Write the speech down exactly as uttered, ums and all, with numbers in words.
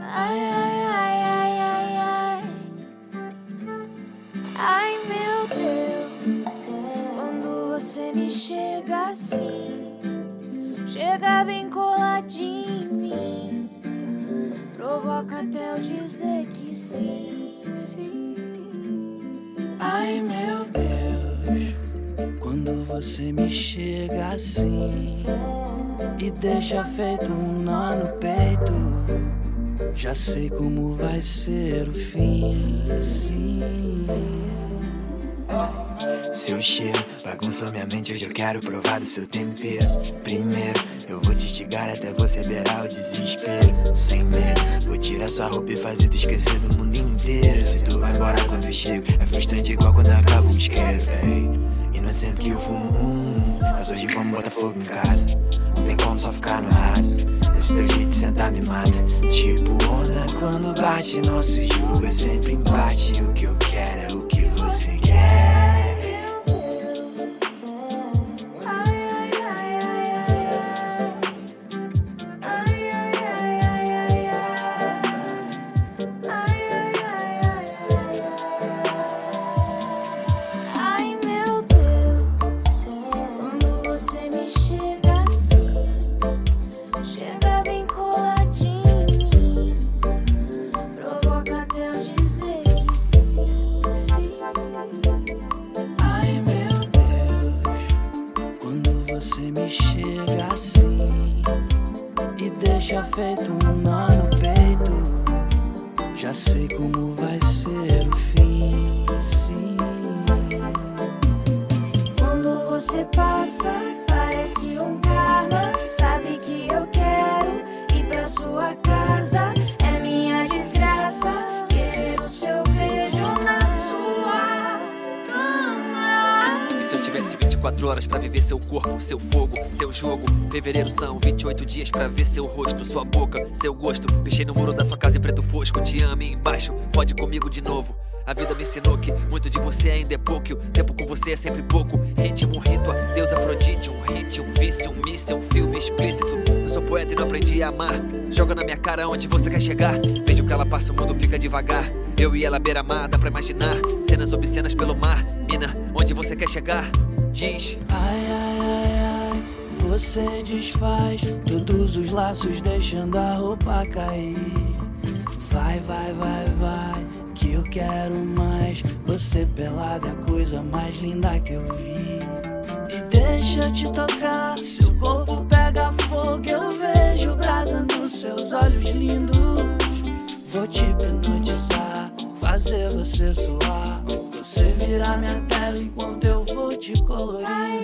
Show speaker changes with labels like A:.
A: Ai, ai, ai, ai, ai, ai. Ai, meu Deus, quando você me chega assim, chega bem coladinho em mim, provoca até eu dizer que sim, sim.
B: Ai, meu Deus, quando você me chega assim e deixa feito um nó no peito, já sei como vai ser o fim, sim.
C: Seu cheiro bagunçou minha mente, hoje eu quero provar do seu tempero. Primeiro, eu vou te instigar até você beirar o desespero. Sem medo, vou tirar sua roupa e fazer tu esquecer do mundo inteiro. Se tu vai embora quando eu chego, é frustrante igual quando acaba o isqueiro, véi. E não é sempre que eu fumo um, mas hoje vamos botar fogo em casa. Não tem como só ficar no raso, esse teu jeito de sentar me mata. Tipo onda quando bate, nosso jogo é sempre empate. O que eu quero é o que você quer.
A: Chega bem coladinho em mim, provoca até eu dizer que sim.
B: Ai, meu Deus, quando você me chega assim e deixa feito um nó no peito, já sei como vai ser o fim, sim.
A: Quando você passa, parece um karma. Sabe que eu quero ir pra sua casa. É minha desgraça querer o seu beijo na sua cama.
D: E se eu tivesse vinte e quatro horas pra viver seu corpo, seu fogo, seu jogo? Fevereiro são vinte e oito dias pra ver seu rosto, sua boca, seu gosto. Pichei no muro da sua casa em preto fosco. Te amo e embaixo, fode comigo de novo. A vida me ensinou que muito de você ainda é pouco, e o tempo com você é sempre pouco. Ritmo, um rito, a Deus Afrodite, um hit, um vício, um míssil, um filme explícito. Eu sou poeta e não aprendi a amar. Joga na minha cara onde você quer chegar. Vejo que ela passa, o mundo fica devagar. Eu e ela beira-mar, dá pra imaginar cenas obscenas pelo mar. Mina, onde você quer chegar? Diz.
B: Ai, ai, ai, ai, você desfaz todos os laços deixando a roupa cair. Vai, vai, vai, vai, que eu quero mais. Você pelada é a coisa mais linda que eu vi. E deixa eu te tocar, seu corpo pega fogo. Eu vejo brasa nos seus olhos lindos. Vou te hipnotizar, fazer você suar. Você virar minha tela enquanto eu vou te colorir.